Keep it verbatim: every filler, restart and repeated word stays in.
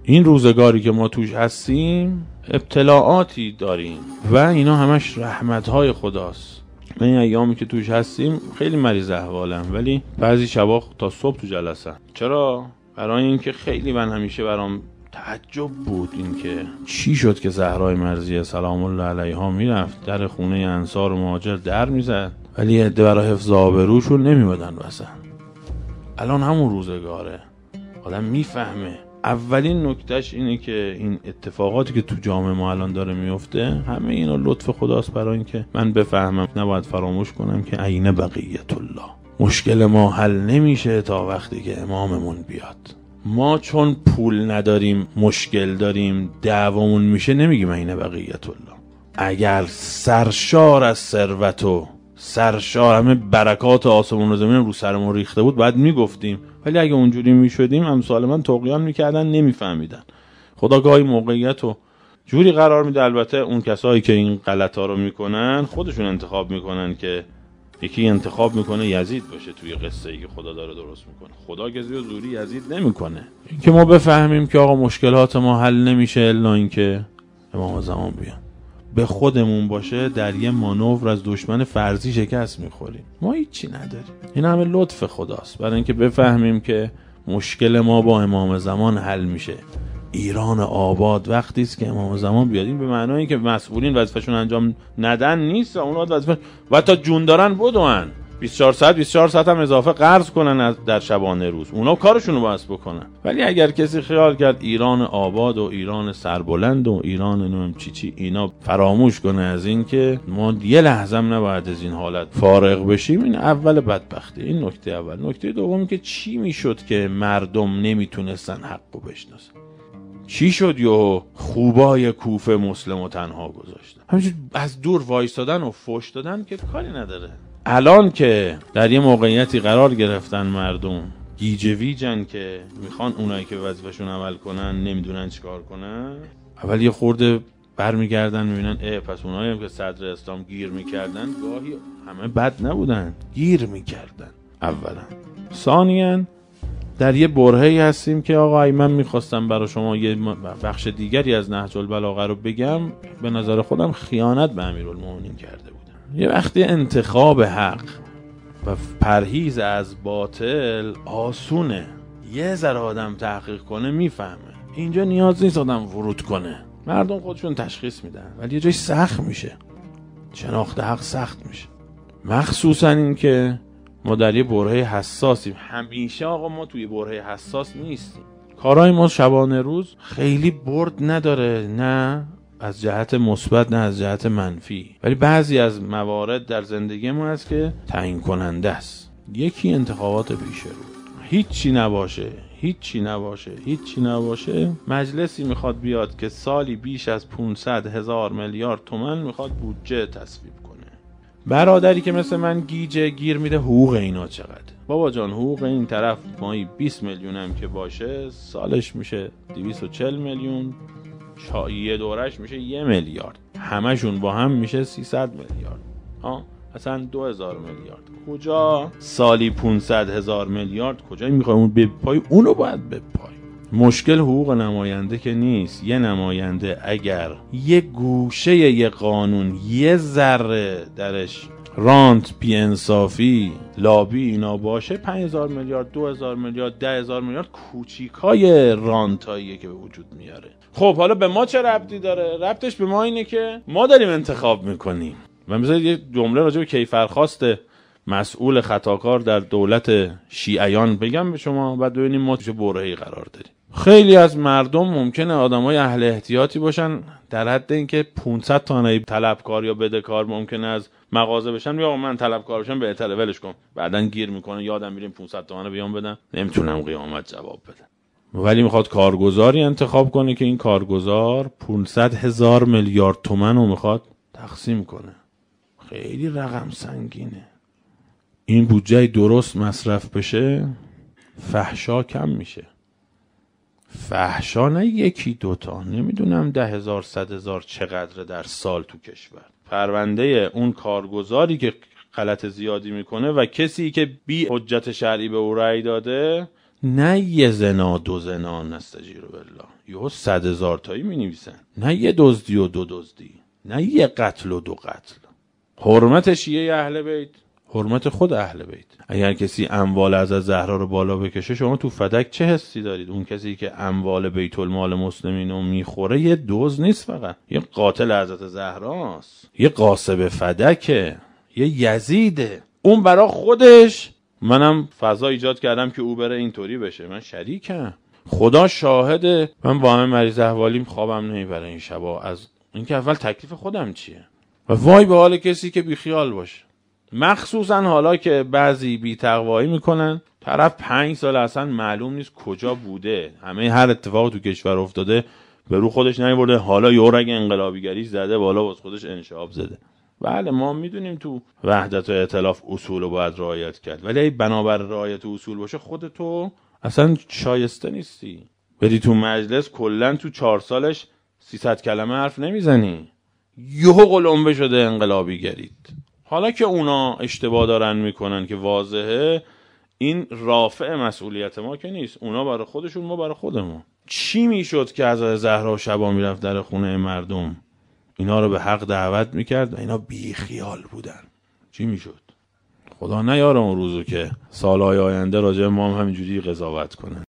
این روزگاری که ما توش هستیم ابتلاعاتی داریم و اینا همش رحمت‌های خداست. من این ایامی که توش هستیم خیلی مریض احوالم، ولی بعضی شبا تا صبح تو جلسه. چرا؟ برای اینکه خیلی من همیشه برام تعجب بود اینکه چی شد که زهرای مرضیه سلام الله علیها میرفت در خونه انصار و مهاجر در میزد، ولی عده برای حفظ آبروشون نمیمدن واسه. الان همون روزگاره، آدم میفهمه. اولین نکتهش اینه که این اتفاقاتی که تو جامعه ما الان داره میفته همه اینا لطف خداست، برای اینکه من بفهمم نباید فراموش کنم که عین بقیت الله. مشکل ما حل نمیشه تا وقتی که اماممون بیاد. ما چون پول نداریم، مشکل داریم، دعوامون میشه، نمیگیم عین بقیت الله. اگر سرشار از ثروت و سرشار همه برکات آسمون و زمین رو سرمون ریخته بود باید میگفتیم، ولی اگه اونجوری میشدیم امثال من طغیان میکردن، نمیفهمیدن. خدا گاهی موقعیت رو جوری قرار میده. البته اون کسایی که این غلطا رو میکنن خودشون انتخاب میکنن که یکی انتخاب میکنه یزید باشه توی قصه ای که خدا داره درست میکنه. خدا کسی رو زوری یزید نمیکنه. این که ما بفهمیم که آقا مشکلات ما حل نمیشه الا اینکه امام زمان بیان. به خودمون باشه در یه مانور از دشمن فرضی شکست میخوریم. ما هیچی نداریم. این همه لطف خداست برای اینکه بفهمیم که مشکل ما با امام زمان حل میشه. ایران آباد وقتی است که امام زمان بیاد. این به معنای که مسئولین وظیفه‌شون انجام ندن نیست، اونها وظیفه و تا جون دارن بدون بیست و چهار ساعت بیست و چهار ساعت هم اضافه قرض کنن از در شبانه روز، اونا کارشون رو باید بکنن. ولی اگر کسی خیال کرد ایران آباد و ایران سربلند و ایران نمیم چی چی اینا فراموش کنه از این که ما یه لحظه هم نباید از این حالت فارغ بشیم، این اول بدبختی. این نکته اول. نکته دومی که چی میشد که مردم نمیتونستن حقو بشناسن؟ چی شد یهو خوبای کوفه مسلمو تنها گذاشتن؟ همینجور از دور وایستادن و فوش دادن که کاری نداره. الان که در یه موقعیتی قرار گرفتن مردم گیج ویجن که میخوان اونایی که وظیفه‌شون عمل کنن نمیدونن چیکار کنن، اول یه خورده برمیگردن میبینن اه پس اونایی هم که صدر اسلام گیر میکردن گاهی همه بد نبودن، گیر میکردن. اولا. ثانیاً در یه برهه‌ای هستیم که آقا من میخواستم برای شما یه بخش دیگری از نهج البلاغه رو بگم، به نظر خودم خیانت به امیرالمومنین کرده بودم. یه وقتی انتخاب حق و پرهیز از باطل آسونه، یه ذره آدم تحقیق کنه میفهمه. اینجا نیاز نیست آدم ورود کنه، مردم خودشون تشخیص میدن، ولی یه جای سخت میشه، شناخت حق سخت میشه. مخصوصا این که ما در یه برهه حساسیم. همیشه آقا ما توی برهه حساس نیستیم. کارهای ما شبانه روز خیلی برد نداره، نه از جهت مثبت نه از جهت منفی، ولی بعضی از موارد در زندگی ما هست که تعیین کننده است. یکی انتخابات پیش رو، هیچی نباشه هیچی نباشه هیچی نباشه مجلسی میخواد بیاد که سالی بیش از پانصد هزار میلیارد تومان میخواد بودجه تصویب کنه. برادری که مثل من گیجه گیر میده حقوق اینا چقدر؟ بابا جان حقوق این طرف مایی بیست میلیون هم که باشه سالش میشه دویست و چهل میلیون، یه دورش میشه یه میلیارد، همشون با هم میشه سیصد میلیارد. ها اصلا دو هزار میلیارد. کجا سالی پانصد هزار میلیارد کجا میخوای اون بپای؟ اونو باید بپای. مشکل حقوق نماینده که نیست. یه نماینده اگر یه گوشه یه قانون یه ذره درش رانت، بی‌انصافی، لابی اینا باشه، پنج هزار میلیارد، دو هزار میلیارد، ده هزار میلیارد کوچیکای رانتاییه که به وجود میاره. خب حالا به ما چه ربطی داره؟ ربطش به ما اینه که ما داریم انتخاب میکنیم. من بذارید یه جمله راجع به کیفرخواست مسئول خطاکار در دولت شیعیان بگم به شما، بعد ببینیم ما چه برهه‌ای قرار داریم. خیلی از مردم ممکنه آدمای اهل احتیاطی باشن در حد اینکه پانصد تا طلبکار یا بدهکار ممکنه از مغازه بشن، یا من طلبکار بشم بهتره ولش کن، بعدن گیر میکنه یادم میریم پانصد تومن بیام بدم، نمیتونم قیامت جواب بدم. ولی میخواد کارگزاری انتخاب کنه که این کارگزار پانصد هزار میلیارد تومن رو میخواد تقسیم کنه. خیلی رقم سنگینه. این بودجه درست مصرف بشه فحشا کم میشه. فحشا نه یکی دوتا، نمیدونم ده هزار صد هزار چقدر در سال تو کشور. پرونده اون کارگزاری که غلط زیادی میکنه و کسی که بی حجت شرعی به او رأی داده نه یه زنا دو زنا نستجیر بالله، یهو صد هزار تایی می نویسن. نه یه دزدی و دو دزدی، نه یه قتل و دو قتل. حرمت شیعه اهل بیت حرمت خود اهل بیت. اگر کسی اموال حضرت زهرا رو بالا بکشه، شما تو فدک چه حسی دارید؟ اون کسی که اموال بیت المال مسلمین رو میخوره یه دزد نیست، فقط یه قاتل حضرت زهراست، یه قاسب فدکه، یه یزیده. اون برا خودش، منم فضا ایجاد کردم که او بره اینطوری بشه، من شریکم، خدا شاهده. من با همه مریض احوالیم خوابم نمیبره این شبا، از اینکه اول تکلیف خودم چیه. و وای به حال کسی که بیخیال باشه، مخصوصا حالا که بعضی بی تقوایی میکنن. طرف پنج سال اصلا معلوم نیست کجا بوده، همه هر اتفاق تو کشور افتاده به رو خودش نیورده، حالا یه رگ انقلابیگری زده بالا واسه خودش انشعاب زده. بله ما میدونیم تو وحدت و ائتلاف اصول رو باید رعایت کرد، ولی اگه بنابر رعایت اصول باشه خودتو اصلا شایسته نیستی بری تو مجلس کلا تو چهار سالش سیصد کلمه حرف نمیزنی، یهو قلمبه شده انقلابی گرید. حالا که اونا اشتباه دارن میکنن که واضحه، این رافع مسئولیت ما که نیست، اونا برای خودشون ما برای خودمون. چی میشد که حضرت زهرا شبا میرفت در خونه مردم اینا رو به حق دعوت میکرد و اینا بی خیال بودن؟ چی میشد؟ خدا نیاره اون روزو که سالهای آینده راجع ما هم همینجوری قضاوت کنه.